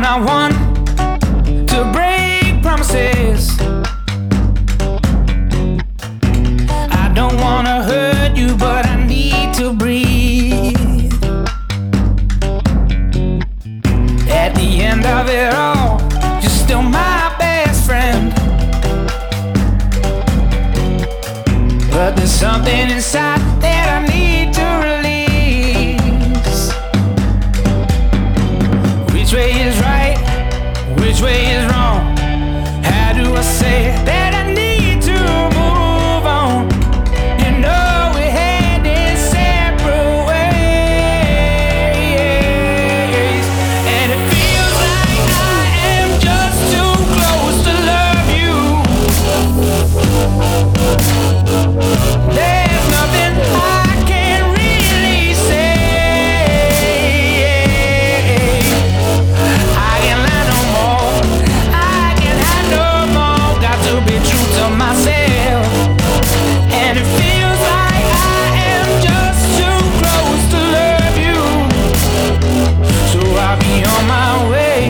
not one to break promises. I don't wanna hurt you, but I need to breathe. At the end of it all, you're still my best friend. But there's something inside that I need to release. Which way is right? Which way is wrong? How do I say that I need to move on? You know we're heading separate ways, and it feels like I am just too close to love you. There's nothing I can really say. I can't lie no more. I can't hide no more. Got to be true to myself. And it feels like I am just too close to love you. So I'll be on my way.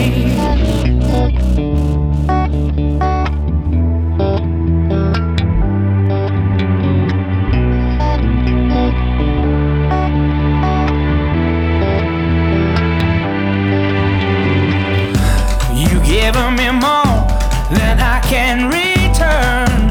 You giving me more than I can return.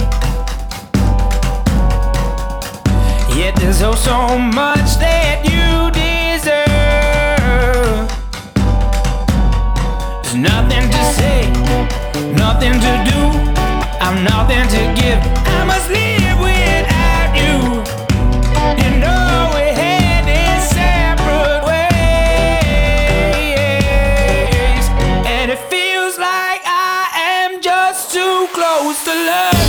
Yet there's oh so much that you deserve. There's nothing to say, nothing to do. I'm nothing to give. I must live without you. You know we're heading separate ways, and it feels like I am just too close to love.